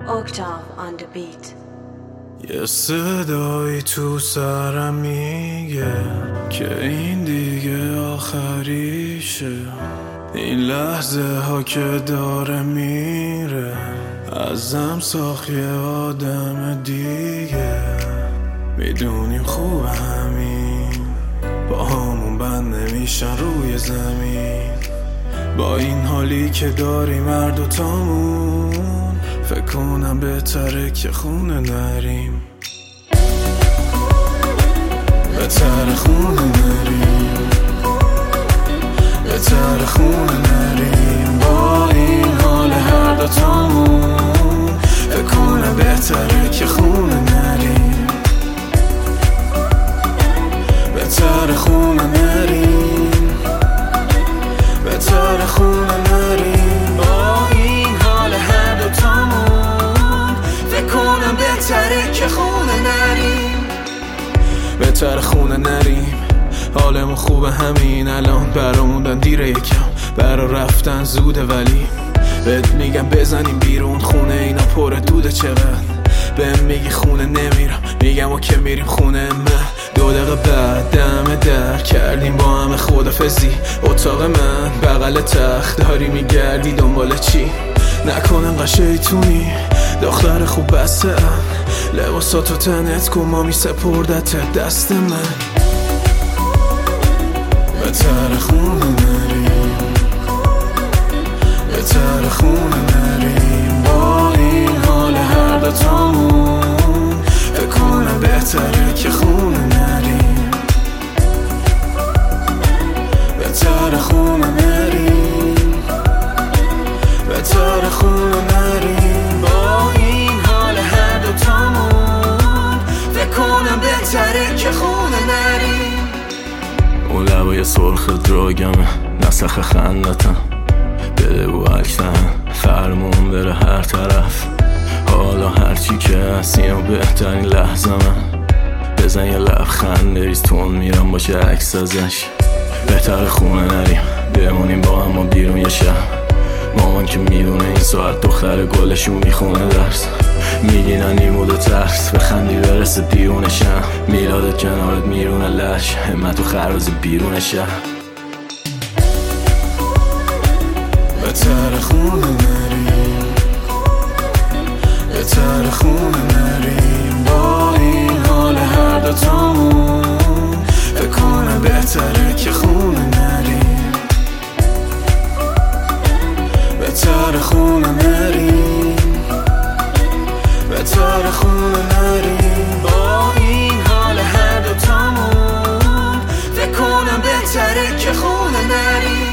Octave on the beat. یه صدایی تو سرم میگه که این دیگه آخریشه، این لحظه ها که داره میره ازم ساخت یه آدم دیگه. میدونیم خوب همین با همون بند نمیشن روی زمین، با این حالی که داریم هر دوتامون فکر کنم بهتره که خونه نریم، بهتره خونه نریم، بهتره خونه نریم. با این حال هر دوتامون فکر کنم بهتره که خونه نریم، بهتره خونه نریم، بهتره خونه نریم. با این حال هر دوتامون فکر کنم بهتره که خونه نریم، بهتره خونه نریم. حالمون خوبه همین الان، براموندن دیره یکم، برا رفتن زوده ولی بهت میگم بزنیم بیرون خونه اینا پر دوده. چقدر بهم میگی خونه نمیرم، میگم و که میریم خونه من. 2 دقیقه بعد دم در کردیم با همه خدافزی. اتاق من بغل تخت، داری میگردی دنبال چی؟ نکنم انقدر شیطونی دختر خوب بسته ام، لباساتو تنت کن ما میسپردت دست من. بهتره خونه نریم، بهتره خونه نریم. با این حال هر دوتامون فکر کنم بهتره که خونه نریم، بهتره خونه نریم، بهتره خونه نریم. با این حال هر دوتامون فکر کنم بهتره که خونه نریم. اون لبای سرخ دراگمه، نسخ خندتم، بده و اکتن فرمون بره هر طرف. حالا هرچی که هستیم و بهترین لحظه من، بزن یه لبخند ریز تون میرم باشه عکس ازش. بهتر خونه نریم بمونیم با هم و بیرون یه شب. مامان که میدونه این ساعت دختر گلشون میخونه درس، میگینن نیمود و ترس بخندی برسه دیونه شم. میلادت کنارت میرونه لش، همت و خرازی بیرون شم. بهتره خونه نریم، بهتره خونه نریم. با این حال هر دوتامون فکر کنم بهتره که خونه نریم، بهتره خونه نریم، بهتره خونه نریم. با این حال هر دوتامون فکر کنم بهتره که خونه نریم.